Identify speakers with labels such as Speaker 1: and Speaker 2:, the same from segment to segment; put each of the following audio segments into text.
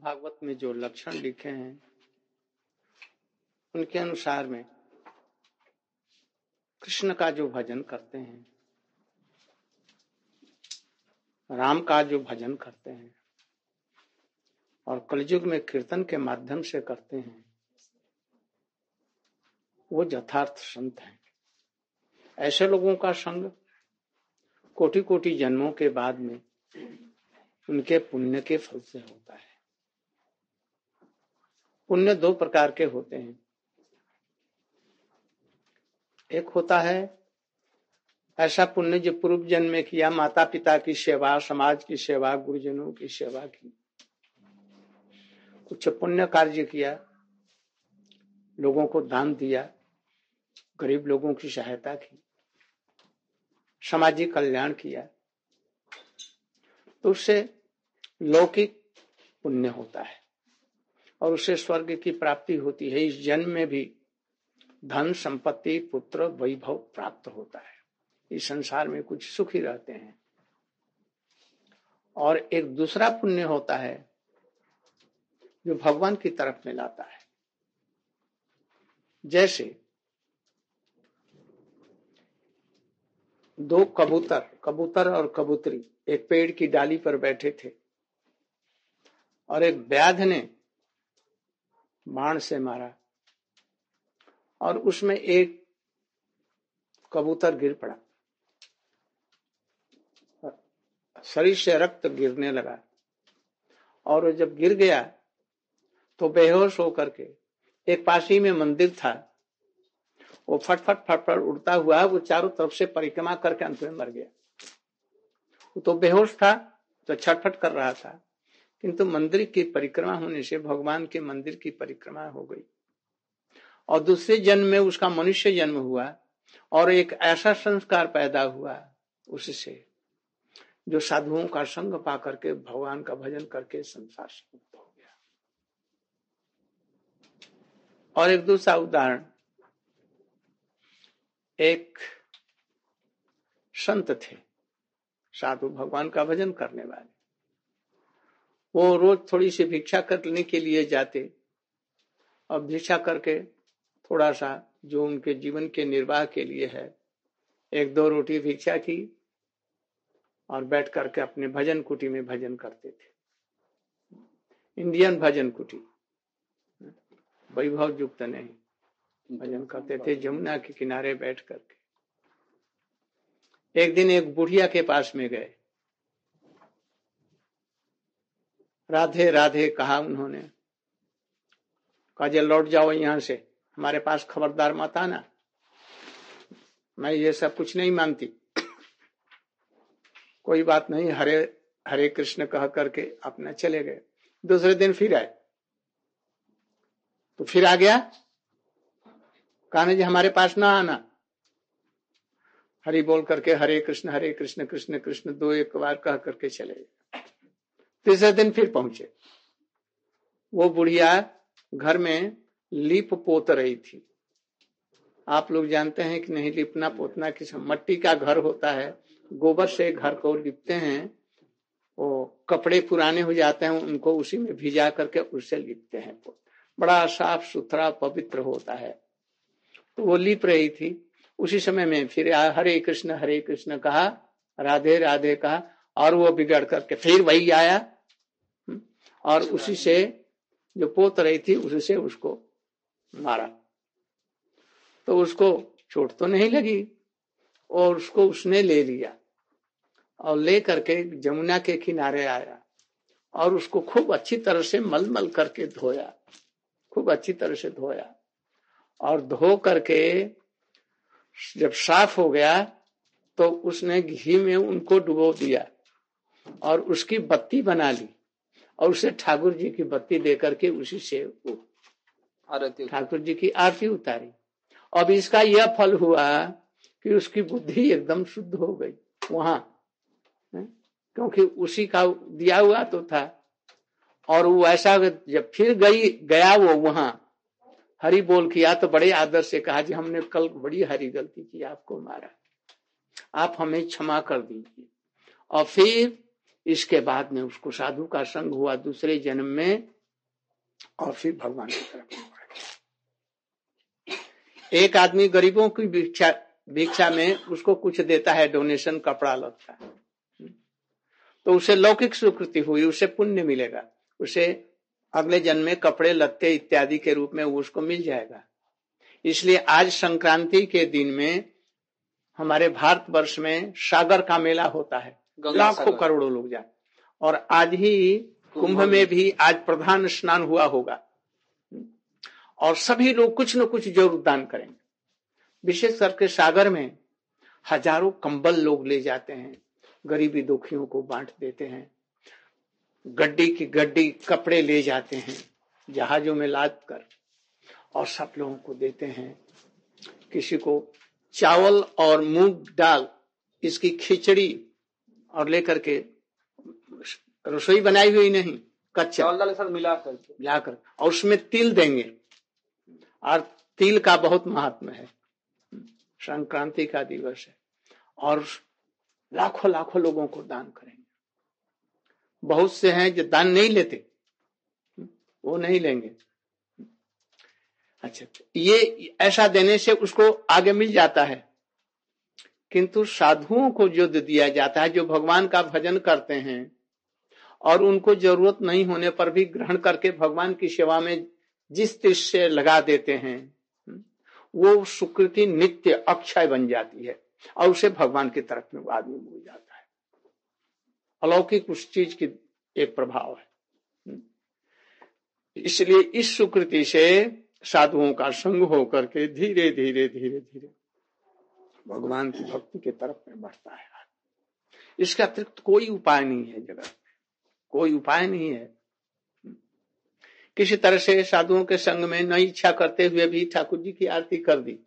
Speaker 1: भागवत में जो लक्षण लिखे हैं उनके अनुसार में कृष्ण का जो भजन करते हैं, राम का जो भजन करते हैं और कलयुग में कीर्तन के माध्यम से करते हैं, वो यथार्थ संत हैं। ऐसे लोगों का संग कोटि कोटि जन्मों के बाद में उनके पुण्य के फल से होता है। पुण्य दो प्रकार के होते हैं। एक होता है ऐसा पुण्य जो पूर्व जन्म में किया, माता पिता की सेवा, समाज की सेवा, गुरुजनों की सेवा की, कुछ पुण्य कार्य किया, लोगों को दान दिया, गरीब लोगों की सहायता की, सामाजिक कल्याण किया, तो उससे लौकिक पुण्य होता है और उससे स्वर्ग की प्राप्ति होती है। इस जन्म में भी धन संपत्ति पुत्र वैभव प्राप्त होता है, इस संसार में कुछ सुखी रहते हैं। और एक दूसरा पुण्य होता है जो भगवान की तरफ में लाता है। जैसे दो कबूतर और कबूतरी एक पेड़ की डाली पर बैठे थे और एक व्याध ने बाण से मारा और उसमें एक कबूतर गिर पड़ा, शरीर से रक्त गिरने लगा और जब गिर गया तो बेहोश होकर के, एक पास ही में मंदिर था, वो फट उड़ता हुआ वो चारों तरफ से परिक्रमा करके अंत में मर गया। वो तो बेहोश था, तो छटफट कर रहा था, किंतु मंदिर की परिक्रमा होने से भगवान के मंदिर की परिक्रमा हो गई और दूसरे जन्म में उसका मनुष्य जन्म हुआ और एक ऐसा संस्कार पैदा हुआ उससे जो साधुओं का संग पा करके भगवान का भजन करके संसार से मुक्त हो गया। और एक दूसरा उदाहरण, एक संत थे, साधु, भगवान का भजन करने वाले। वो रोज थोड़ी सी भिक्षा करने के लिए जाते और भिक्षा करके थोड़ा सा जो उनके जीवन के निर्वाह के लिए है, एक दो रोटी भिक्षा की और बैठ करके अपने भजन कुटी में भजन करते थे। इंडियन भजन कुटी, वैभव युक्त नहीं, भजन करते थे जमुना के किनारे बैठ करके। एक दिन एक बुढ़िया के पास में गए, राधे राधे कहा उन्होंने, कहा जे लौट जाओ यहां से, हमारे पास खबरदार मत आना, मैं ये सब कुछ नहीं मानती। कोई बात नहीं, हरे हरे कृष्ण कह करके अपना चले गए। दूसरे दिन फिर आए तो फिर आ गया, कहा जी हमारे पास ना आना, हरि बोल करके हरे कृष्ण कृष्ण कृष्ण दो एक बार कह करके चले गए। तीसरे दिन फिर पहुंचे, वो बुढ़िया घर में लीप पोत रही थी। आप लोग जानते हैं कि नहीं, लिपना पोतना किस मट्टी का घर होता है, गोबर से घर को लिपते हैं, वो कपड़े पुराने हो जाते हैं उनको उसी में भिजा करके उससे लिपते हैं, बड़ा साफ सुथरा पवित्र होता है। तो वो लिप रही थी, उसी समय में फिर हरे कृष्ण कहा, राधे राधे कहा और वो बिगड़ करके फिर वही आया और उसी से जो पोत रही थी उसी से उसको मारा। तो उसको चोट तो नहीं लगी और उसको उसने ले लिया और ले करके जमुना के किनारे आया और उसको खूब अच्छी तरह से मलमल करके धोया, खूब अच्छी तरह से धोया और धो करके जब साफ हो गया तो उसने घी में उनको डुबो दिया और उसकी बत्ती बना ली और उसे ठाकुर जी की बत्ती दे करके उसी से ठाकुर जी की आरती उतारी। अब इसका यह फल हुआ कि उसकी बुद्धि एकदम शुद्ध हो गई वहां, क्योंकि उसी का दिया हुआ तो था। और वो ऐसा जब फिर गया वो वहां हरि बोल किया तो बड़े आदर से कहा जी हमने कल बड़ी हरी गलती की, आपको मारा, आप हमें क्षमा कर दीजिए। और फिर इसके बाद में उसको साधु का संग हुआ, दूसरे जन्म में और फिर भगवान की तरफ बढ़े। एक आदमी गरीबों की भिक्षा में उसको कुछ देता है, डोनेशन, कपड़ा लगता है, तो उसे लौकिक स्वीकृति हुई, उसे पुण्य मिलेगा, उसे अगले जन्म में कपड़े लत्ते इत्यादि के रूप में उसको मिल जाएगा। इसलिए आज संक्रांति के दिन में हमारे भारतवर्ष में सागर का मेला होता है, लाखों करोड़ों लोग जाए। और आज ही कुंभ में भी आज प्रधान स्नान हुआ होगा और सभी लोग कुछ न कुछ जरूर दान करेंगे। विशेष करके सागर में हजारों कंबल लोग ले जाते हैं, गरीबी दुखियों को बांट देते हैं, गड्डी की गड्डी कपड़े ले जाते हैं जहाजों में लाद कर और सब लोगों को देते हैं। किसी को चावल और मूंग दाल इसकी खिचड़ी और लेकर के, रसोई बनाई हुई नहीं, कच्चा चावल दाल के साथ मिलाकर और उसमें तिल देंगे। और तिल का बहुत महात्मा है, संक्रांति का दिवस है और लाखों लाखों लोगों को दान करेंगे। बहुत से हैं जो दान नहीं लेते, वो नहीं लेंगे। अच्छा, ये ऐसा देने से उसको आगे मिल जाता है। किंतु साधुओं को जो दिया जाता है, जो भगवान का भजन करते हैं और उनको जरूरत नहीं होने पर भी ग्रहण करके भगवान की सेवा में जिस तीर से लगा देते हैं, वो सुकृति नित्य अक्षय बन जाती है और उसे भगवान की तरफ में आदमी हो जाता है। अलौकिक उस चीज की एक प्रभाव है। इसलिए इस सुकृति से साधुओं का संग होकर के धीरे धीरे धीरे धीरे भगवान की भक्ति के तरफ में बढ़ता है। इसका अतिरिक्त कोई उपाय नहीं है जगत में, कोई उपाय नहीं है। किसी तरह से साधुओं के संग में न इच्छा करते हुए भी ठाकुर जी की आरती कर दी,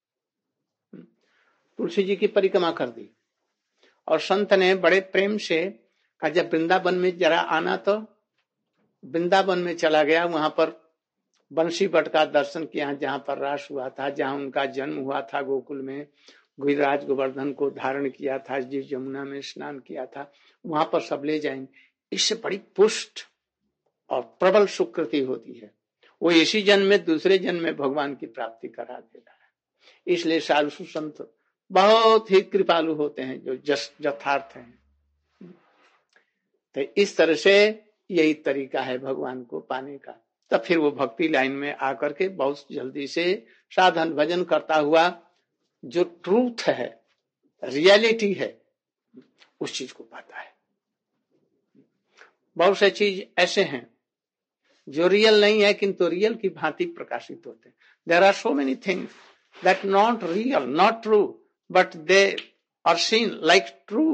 Speaker 1: तुलसी जी की परिक्रमा कर दी और संत ने बड़े प्रेम से कहा जब वृंदावन में जरा आना, तो वृंदावन में चला गया। वहां पर बंसी बट का दर्शन किया, जहां पर रास हुआ था, जहां उनका जन्म हुआ था, गोकुल में गिरिराज गोवर्धन को धारण किया था, जिस जमुना में स्नान किया था, वहां पर सब ले जाएंगे। इससे बड़ी पुष्ट और प्रबल सुकृति होती है। वो इसी जन्म में दूसरे जन्म में भगवान की प्राप्ति करा देता है। इसलिए साधु संत बहुत ही कृपालु होते हैं, जो यथार्थ हैं। तो इस तरह से यही तरीका है भगवान को पाने का। तब फिर वो भक्ति लाइन में आकर के बहुत जल्दी से साधन भजन करता हुआ जो ट्रूथ है, रियलिटी है, उस चीज को पाता है। बहुत से चीज ऐसे हैं जो रियल नहीं है किंतु रियल की भांति प्रकाशित होते हैं। There are so many things that not real, not true, but they are seen like true.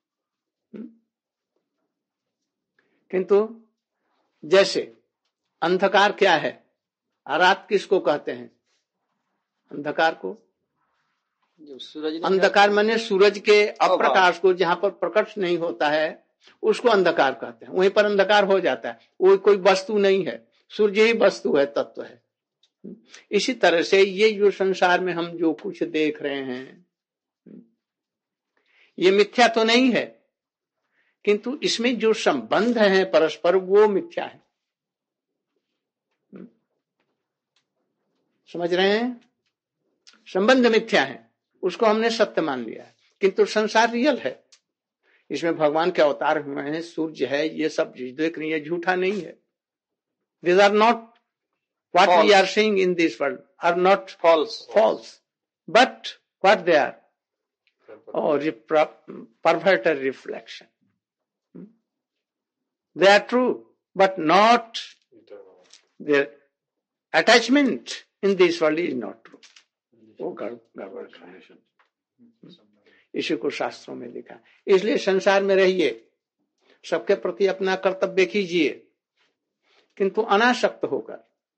Speaker 1: किंतु जैसे अंधकार क्या है, रात किसको कहते हैं? अंधकार को, अंधकार माने सूरज के अप्रकाश को, जहां पर प्रकाश नहीं होता है उसको अंधकार कहते हैं। वहीं पर अंधकार हो जाता है, वो कोई वस्तु नहीं है, सूर्य ही वस्तु है, तत्व है। इसी तरह से ये जो संसार में हम जो कुछ देख रहे हैं, ये मिथ्या तो नहीं है, किंतु इसमें जो संबंध है परस्पर, वो मिथ्या है। समझ रहे हैं? संबंध मिथ्या है, उसको हमने सत्य मान लिया है, किंतु संसार रियल है। इसमें भगवान के अवतार हुए हैं, सूर्य है, ये सब देख रही है, झूठा नहीं है। These are not what false. We are seeing in this world are not false, but what they are? Oh, perverted reflection. They are true, but not their attachment in this world is not true. वो गड़बड़ है, इसी को शास्त्रों में लिखा। इसलिए संसार में रहिए, सबके प्रति अपना कर्तव्य कीजिए, किंतु अनासक्त होकर।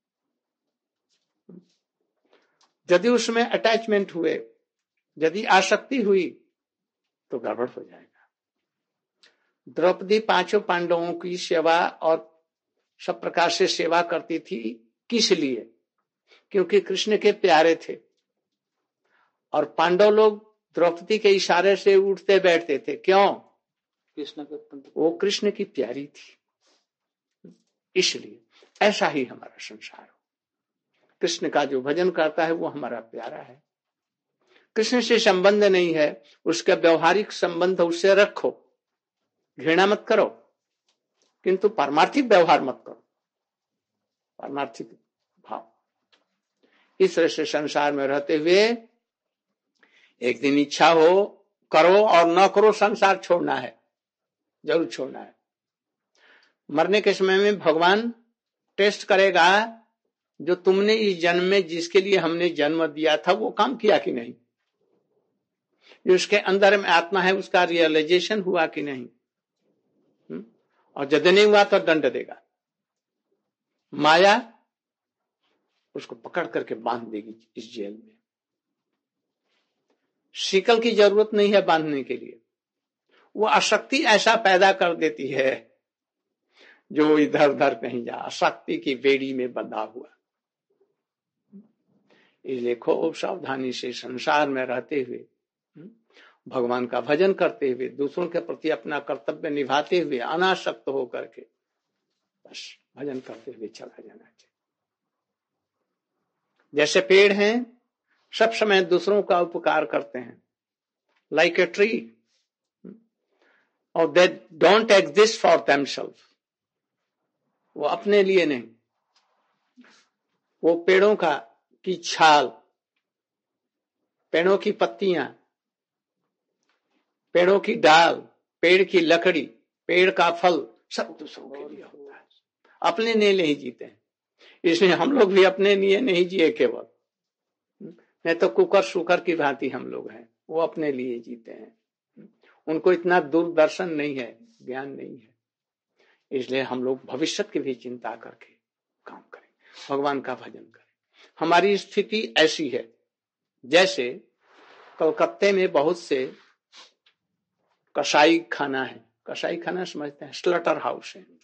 Speaker 1: यदि उसमें अटैचमेंट हुए, यदि आसक्ति हुई, तो गड़बड़ हो जाएगा। द्रौपदी पांचों पांडवों की सेवा और सब प्रकार से सेवा करती थी। किस लिए? क्योंकि कृष्ण के प्यारे थे और पांडव लोग द्रौपदी के इशारे से उठते बैठते थे। क्यों? कृष्ण के, वो कृष्ण की प्यारी थी, इसलिए। ऐसा ही हमारा संसार हो। कृष्ण का जो भजन करता है वो हमारा प्यारा है। कृष्ण से संबंध नहीं है, उसका व्यवहारिक संबंध उससे रखो, घृणा मत करो, किंतु पारमार्थिक व्यवहार मत करो, पारमार्थिक भाव। इस तरह से संसार में रहते हुए एक दिन इच्छा हो करो और न करो, संसार छोड़ना है, जरूर छोड़ना है। मरने के समय में भगवान टेस्ट करेगा, जो तुमने इस जन्म में जिसके लिए हमने जन्म दिया था वो काम किया कि नहीं, जो उसके अंदर में आत्मा है उसका रियलाइजेशन हुआ कि नहीं। और यदि नहीं हुआ तो दंड देगा। माया उसको पकड़ करके बांध देगी इस जेल में। शिकल की जरूरत नहीं है बांधने के लिए, वो आसक्ति ऐसा पैदा कर देती है जो इधर उधर कहीं जा, आसक्ति की बेड़ी में बंधा हुआ। इसलिए खूब सावधानी से संसार में रहते हुए, भगवान का भजन करते हुए, दूसरों के प्रति अपना कर्तव्य निभाते हुए, अनासक्त होकर के बस भजन करते हुए चला जाना चाहिए। जैसे पेड़ हैं, सब समय दूसरों का उपकार करते हैं, लाइक ए ट्री, और they don't exist for themselves, वो अपने लिए नहीं। वो पेड़ों की छाल, पेड़ों की पत्तियां, पेड़ों की डाल, पेड़ की लकड़ी, पेड़ का फल, सब दूसरों के लिए होता है, अपने लिए नहीं जीते हैं। इसलिए हम लोग भी अपने लिए नहीं जिए केवल, नहीं तो कुकर शुकर की भांति हम लोग हैं, वो अपने लिए जीते हैं। उनको इतना दूरदर्शन नहीं है, ज्ञान नहीं है। इसलिए हम लोग भविष्य की भी चिंता करके काम करें, भगवान का भजन करें। हमारी स्थिति ऐसी है जैसे कलकत्ते में बहुत से कसाई खाना है, कसाई खाना समझते हैं, स्लॉटर हाउस है।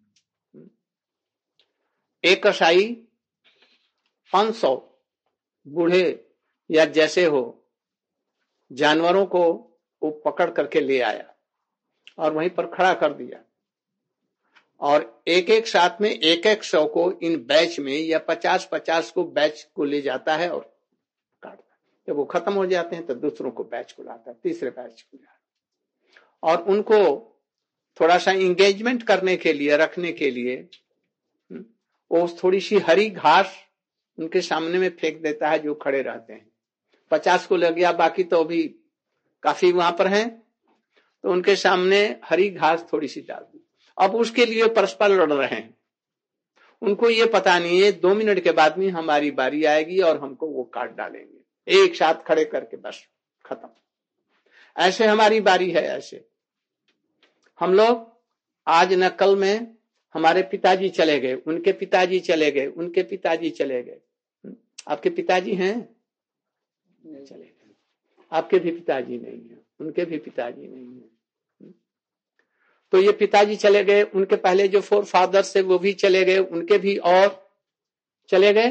Speaker 1: एक कसाई 500 बूढ़े या जैसे हो जानवरों को वो पकड़ करके ले आया और वहीं पर खड़ा कर दिया, और एक एक साथ में 100 को इन बैच में या 50 को बैच को ले जाता है और काटता है। जब वो खत्म हो जाते हैं तो दूसरों को बैच को लाता है, तीसरे बैच को लाता है, और उनको थोड़ा सा इंगेजमेंट करने के लिए, रखने के लिए वो थोड़ी सी हरी घास उनके सामने में फेंक देता है जो खड़े रहते हैं। 50 को लग गया, बाकी तो अभी काफी वहां पर हैं, तो उनके सामने हरी घास थोड़ी सी डाल दी। अब उसके लिए परस्पर लड़ रहे हैं। उनको ये पता नहीं है 2 मिनट के बाद में हमारी बारी आएगी और हमको वो काट डालेंगे, एक साथ खड़े करके बस खत्म। ऐसे हमारी बारी है। ऐसे हम लोग आज न कल में हमारे पिताजी चले गए, उनके पिताजी चले गए, उनके पिताजी चले गए। आपके पिताजी हैं? चले गए। आपके भी पिताजी नहीं है, उनके भी पिताजी नहीं है। तो ये पिताजी चले गए, उनके पहले जो 4 फादर्स थे वो भी चले गए, उनके भी और चले गए।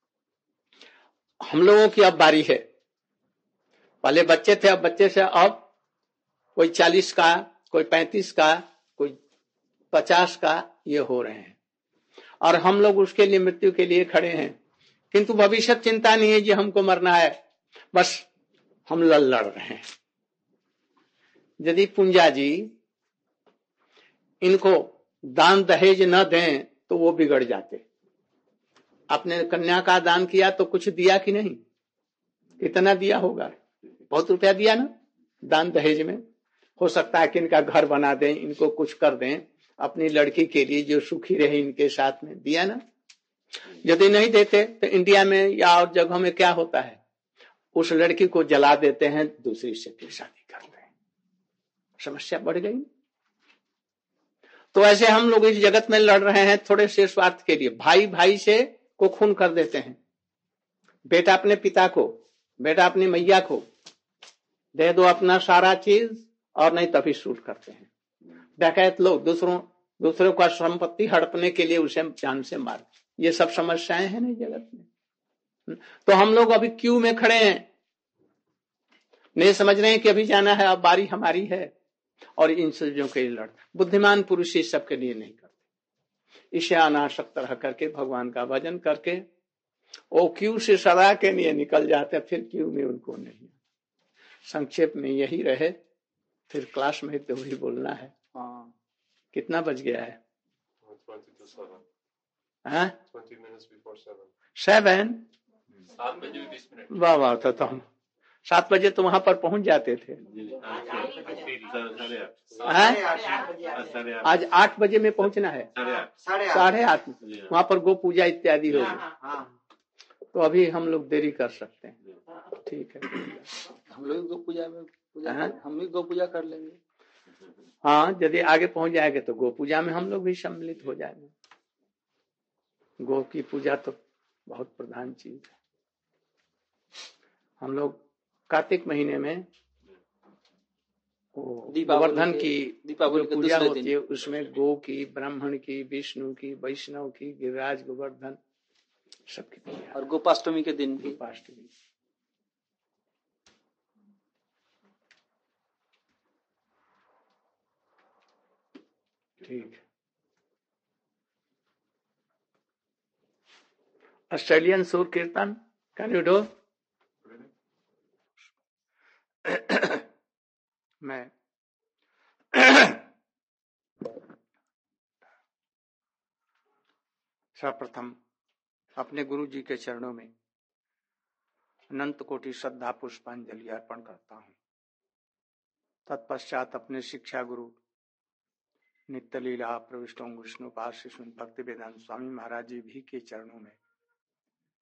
Speaker 1: हम लोगों की अब बारी है। पहले बच्चे थे, अब बच्चे से अब कोई 40 का, कोई 35 का, कोई 50 का ये हो रहे हैं, और हम लोग उसके लिए, मृत्यु के लिए खड़े हैं। किंतु भविष्य चिंता नहीं है कि हमको मरना है, बस हम लड़ रहे हैं। यदि पुंजा जी इनको दान दहेज न दें तो वो बिगड़ जाते। आपने कन्या का दान किया तो कुछ दिया कि नहीं? कितना दिया होगा? बहुत रुपया दिया ना दान दहेज में। हो सकता है कि इनका घर बना दें, इनको कुछ कर दें अपनी लड़की के लिए, जो सुखी रहे इनके साथ में, दिया ना। यदि नहीं देते तो इंडिया में या और जगहों में क्या होता है, उस लड़की को जला देते हैं, दूसरी से फिर शादी करते हैं। समस्या बढ़ गई। तो ऐसे हम लोग इस जगत में लड़ रहे हैं थोड़े से स्वार्थ के लिए। भाई भाई से को खून कर देते हैं, बेटा अपने पिता को, बेटा अपनी मैया को दे दो अपना सारा चीज, और नहीं तभी शूट करते हैं। डकैत लोग दूसरों का संपत्ति हड़पने के लिए उसे जान से मार। ये सब समस्याएं हैं ना जगत में। तो हम लोग अभी क्यू में खड़े हैं, नहीं समझ रहे हैं कि अभी जाना है, अब बारी हमारी है, और इन चीजों के लिए लड़। बुद्धिमान पुरुष इस सबके लिए नहीं करते। इसे अनासक्त रह करके भगवान का भजन करके वो क्यू से सदा के लिए निकल जाते, फिर क्यू में उनको नहीं। संक्षेप में यही रहे, फिर क्लास में तो वही बोलना है। हाँ, कितना बज गया है? 20 minutes before 7। 7 बजे 20 मिनट। वाह वाह, तो हम 7 बजे तो वहां पर पहुंच जाते थे। आज 8 बजे में पहुंचना है, 8:30 वहां पर गो पूजा इत्यादि होगी, तो अभी हम लोग देरी कर सकते हैं। ठीक है, हम लोग गो पूजा में हम भी गो पूजा कर लेंगे। हाँ, यदि आगे पहुंच जाएंगे तो गो पूजा में हम लोग भी सम्मिलित हो जाएंगे। गो की पूजा तो बहुत प्रधान चीज है। हम लोग कार्तिक महीने में गोवर्धन की दीपावली की पूजा होती है, उसमें गो की, ब्राह्मण की, विष्णु की, वैष्णव की, गिरिराज गोवर्धन सबकी पूजा। और गोपाष्टमी के दिन भी। गोपाष्टमी ठीक। ऑस्ट्रेलियन सूर कीर्तन, कैन यू डू? मैं सर्वप्रथम अपने गुरु जी के चरणों में अनंत कोटि श्रद्धा पुष्पांजलि अर्पण करता हूँ। तत्पश्चात अपने शिक्षा गुरु नित्य लीला प्रविष्टों विष्णु पास भक्ति वेदांत स्वामी महाराज जी भी के चरणों में